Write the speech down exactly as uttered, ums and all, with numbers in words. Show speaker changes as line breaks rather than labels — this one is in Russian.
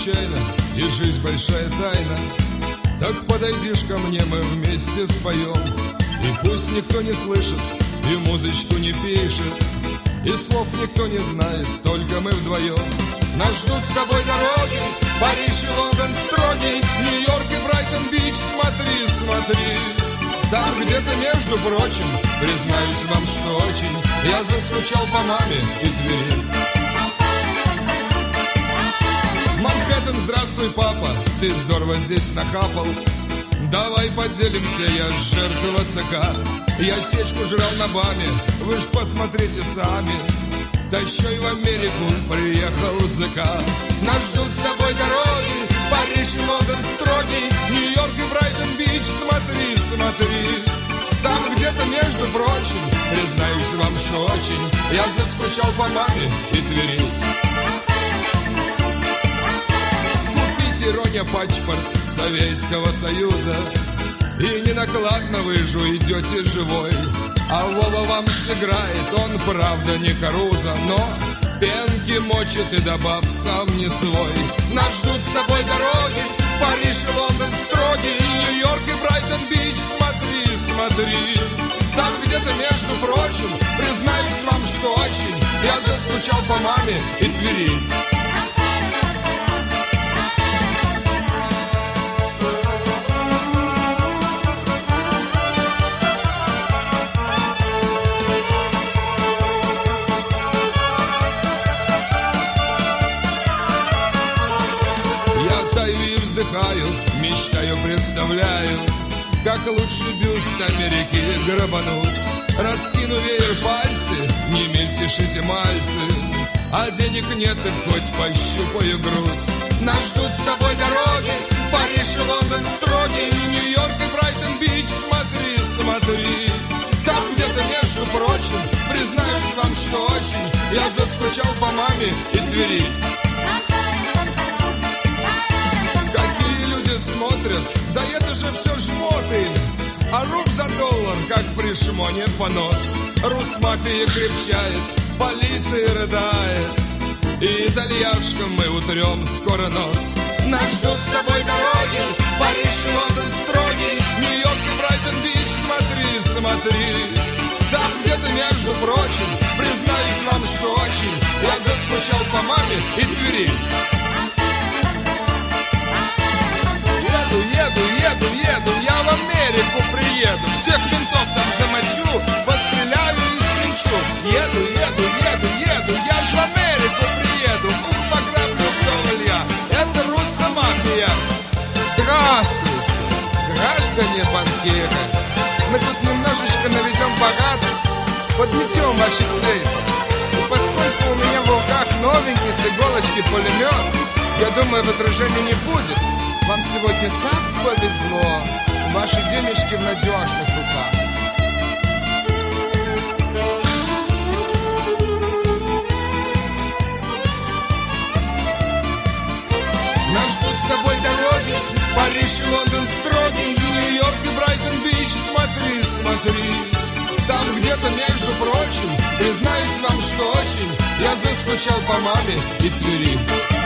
случайно, и жизнь большая тайна. Так подойдишь ко мне, мы вместе споем. И пусть никто не слышит, и музычку не пишет, и слов никто не знает, только мы вдвоем. Нас ждут с тобой дороги, Париж и Лондон строгий, Нью-Йорк и Брайтон-Бич, смотри, смотри. Там где-то, между прочим, признаюсь вам, что очень я заскучал по маме и Твери. Манхэттен, здравствуй, папа, ты здорово здесь нахапал. Давай поделимся, я жертва ЦК. Я сечку жрал на баме, вы ж посмотрите сами. Да еще и в Америку приехал ЗК. Нас ждут с тобой дороги, Париж и Лондон строгий, Нью-Йорк и Брайтон-Бич, смотри, смотри. Там где-то, между прочим, признаюсь вам, что очень я заскучал по маме и Твери. Купите, Роня, паспорт Советского Союза, и не накладно вы же идете живой. А Вова вам сыграет, он правда не Каруза, но пенки мочит и добав сам не свой. Нас ждут с тобой дороги, Париж и Лондон строгий, Нью-Йорк и Брайтон-Бич, смотри, смотри. Там где-то, между прочим, признаюсь вам, что очень я заскучал по маме и Твери. Мечтаю, представляю, как лучший бюст Америки грабануть. Раскину веер пальцы, не мельтешите мальцы, а денег нет, так хоть пощупаю грудь. Нас ждут с тобой дороги, Париж и Лондон строгий, Нью-Йорк и Брайтон-Бич, смотри, смотри. Там где-то, между прочим, признаюсь вам, что очень я заскучал по маме и Твери. Смотрят, да это же все жмоты, а руб за доллар, как при шмоне понос. Русмафия крепчает, полиция рыдает, и итальяшкам мы утрем скоро нос. Нас ждут с тобой дороги, Париж и Лондон строгий, Нью-Йорк и Брайтон-Бич, смотри, смотри. Там где-то, между прочим, признаюсь вам, что очень я заскучал по маме и Твери. Еду, еду, еду, я в Америку приеду, всех ментов там замочу, постреляю и свинчу. Еду, еду, еду, еду, я ж в Америку приеду, ух, пограблю вдоволь я, это руссомафия. Здравствуйте, граждане банкиры, мы тут немножечко наведем порядок, подметем ваших сейфов. И поскольку у меня в руках новенький с иголочки пулемет, я думаю, возражений не будет. Вам сегодня так повезло, ваши денежки в надежных руках. Нас ждут с тобой дороги, Париж и Лондон строгий, Нью-Йорк и Брайтон-Бич, смотри, смотри. Там где-то, между прочим, признаюсь вам, что очень я заскучал по маме и Твери.